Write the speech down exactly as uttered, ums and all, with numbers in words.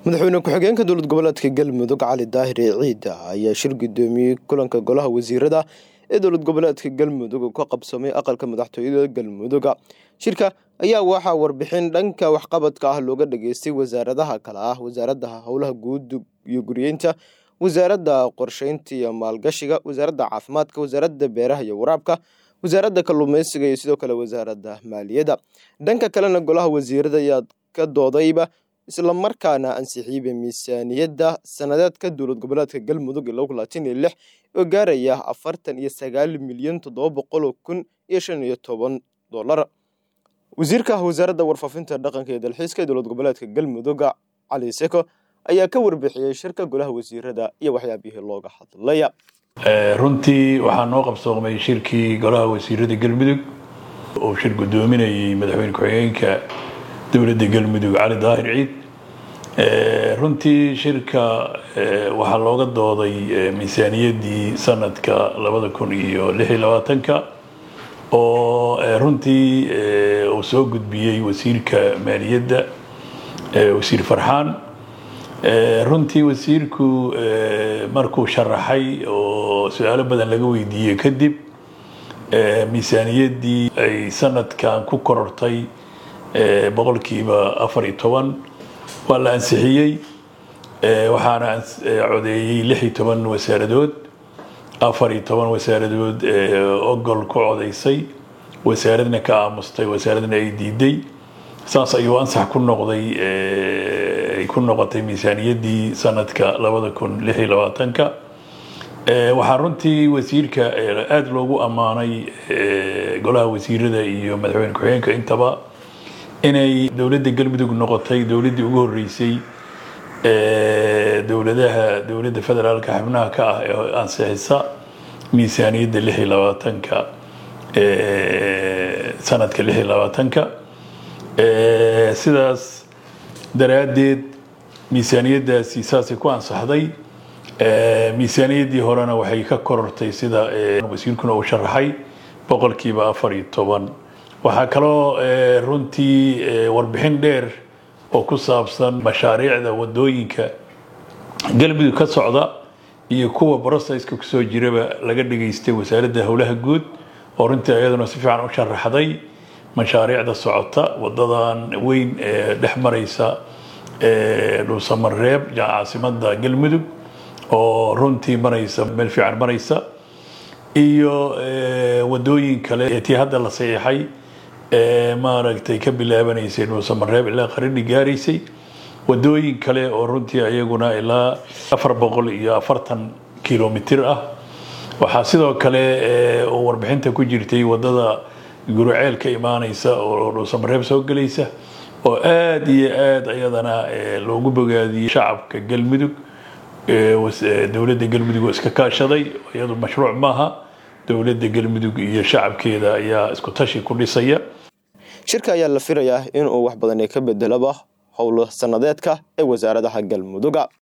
madaxweyne ku-xigeenka dowlad goboleedka Galmudug Cali Daahir Ciid ayaa shir gudoomiyay kulanka golaha wasiirada ee dowlad goboleedka Galmudug ka qabsamay aqalka madaxtooyada Galmudug. Shirka ayaa waxa warbixin dhanka waxqabadka ah looga dhageystay wasaaradaha kala ah wasaaradda howlaha guud iyo guriyeynta, wasaaradda qorsheynta iyo maalgashiga, wasaaradda caafimaadka, wasaaradda beeraha iyo waraabka, wasaaradda kalluumeysiga iyo sidoo kale wasaaradda maaliyadda. Dhanka kalena golaha wasiirada ayaa ka doodayba isla markaana ansixiyay miisaaniyadda sanadeedka dowlad goboleedka Galmudug laba kun labaatan iyo lix oo gaaraya afartan iyo sagaal milyan toddoba boqol kun iyo shan iyo toban dollar. Wasiirka wasaaradda warfaafinta dhaqanka iyo dalxiiska ee dowlad goboleedka Galmudug Cali Seko ayaa ka warbixiyay shirka golaha wasiirada iyo waxyaabihii looga hadlay. runtii waxaa noo qabsoomay shirkii golaha wasiirada Galmudug oo shir gudoominayay madaxweyne ku-xigeenka dowladda Galmudug Cali Daahir Ciid. runtii shirka waxaa looga dooday miisaaniyaddii sanadka laba kun iyo lix iyo labaatan oo runtii uu soo gudbiyay wasiirka maaliyadda wasiir Farxaan. runtii wasiirku markuu sharaxay oo su'aalo badan laga weydiiyay kadib miisaaniyaddii ay sanadkan ku korortay boqolkiiba afar iyo toban waa la ansixiyay. waxaana codeeyay lix iyo toban wasaaradood, afar iyo toban wasaaradood ogol ku codeysay, wasaaradna ka aamustay, wasaaradna ay diiday. saas ayuu ansax ku noqday ay ku noqotay miisaaniyaddii sanadka laba kun lix iyo labaatan. waxaa runtii wasiirka aad loogu ammaanay golaha wasiirada iyo madaxweyne ku-xigeenka intaba inay dowladda Galmudug noqotay dowladdii ugu horeysay dowladaha dowladda federaalka xubnaha ka ah ee ansixisa miisaaniyadda lix iyo labaatan sanadka lix iyo labaatan. sidaas daraadeed miisaaniyaddaasi saasay ku ansaxday. miisaaniyaddii horena waxay ka korortay sida wasiirkuna uu sharaxay boqolkiiba afar iyo toban. waxaa kaloo runtii warbixin dheer oo ku saabsan mashaariicda wadooyinka Galmudug ka socda iyo kuwa processka kusoo jiraba laga dhageystay wasaaradda howlaha guud oo runtii ayaduna si fiican u sharaxday mashaariicda socota wadadan weyn ee dhex maraysa Dhuusamareeb caasimadda Galmudug oo runtii maraysa meel fiican maraysa iyo wadooyin kale ee tii hadda la saxiixay maaragtay ka bilaabanaysay Dhuusamareeb ilaa Qarini gaaraysay, wadooyin kale oo runtii ayaguna ilaa afar boqol iyo afartan kiiloomitir ah. waxaa sidoo kale oo warbixinta ku jirtay wadada Guruceel ka imaanaysa oo Dhuusamareeb soo galaysa oo aad iyo aad ayadana loogu bogaadiyay shacabka Galmudug. dowladda Galmudug iska kaashaday iyadoo mashruuc maaha, dowladda Galmudug iyo shacabkeeda ayaa isku tashi ku dhisaya. shirka ayaa la filayaa in uu wax badan ka bedelaba howlo sanadeedka ee wasaaradaha Galmudug.